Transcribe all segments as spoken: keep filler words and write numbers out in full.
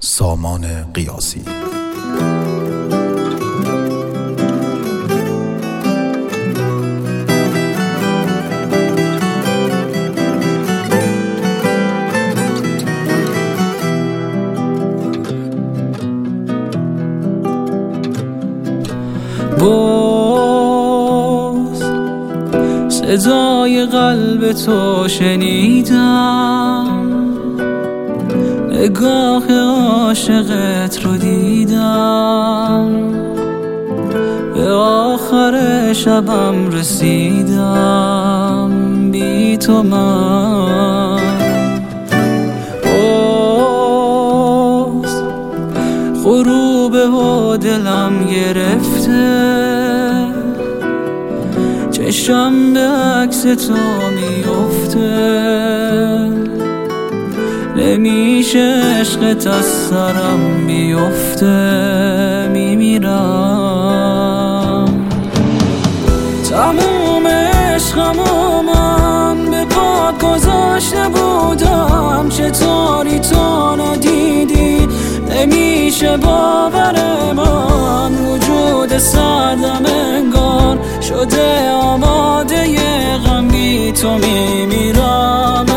سامان قیاسی. باز صدای قلب تو شنیدم، نگاه عاشقت رو دیدم، به آخر شبم رسیدم بی تو من. باز غروبه و دلم گرفته، چشم به عکس تو میفته، نمیشه عشقت از سرم بیفته، میمیرم. تموم عشقم و من به پات گذاشته بودم، چطوری تو ندیدی؟ نمیشه باور من، وجود سردم انگار شده آماده ی غم، بی تو میمیرم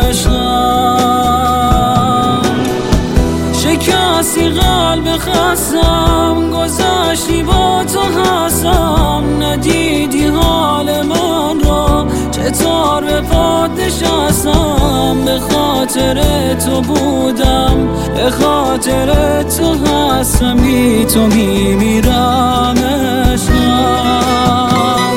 عشقم. شکستی قلب خستم، گذاشتی با تو هستم، ندیدی حال من را، چطور به پات نشستم. به خاطر تو بودم، به خاطر تو هستم، بی تو میمیرم عشقم.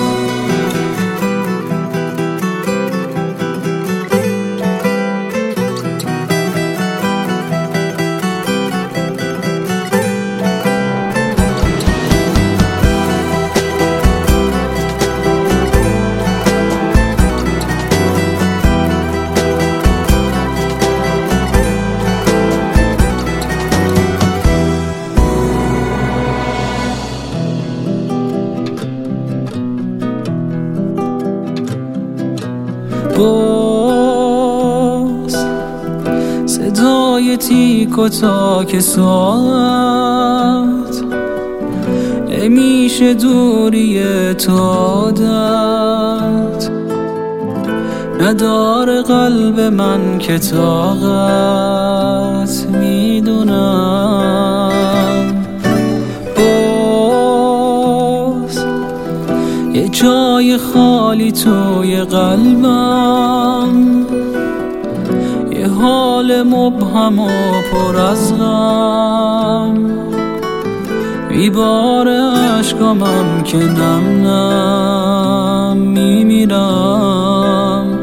باز صدای تیک و تاک ساعت، نمیشه دوری تو عادت، نداره قلب من که طاقت، میدونم. باز یه جای خالی توی قلبم، یه حال مبهم و پر از غم، میباره عشقامم که نم نم، میمیرم.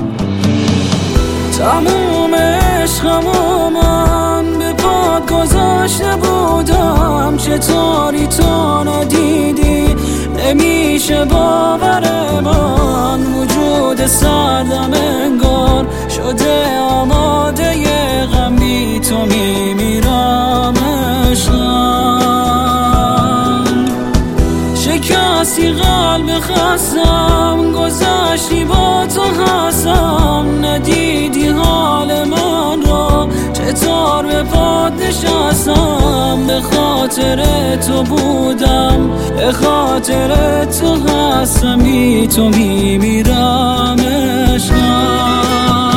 تموم عشقم و من به پات گذاشته بودم، چطوری تو ندیدی؟ نمیشه باور من، وجود سردم انگار شده آماده ی غم، بی تو میمیرم عشقم. شکستی قلب خستم، گذاشتی با تو هستم، ندیدی حال من را، چطور به پات نشستم. به خاطر تو بودم، به خاطر تو هستم، بی تو میمیرم عشقم.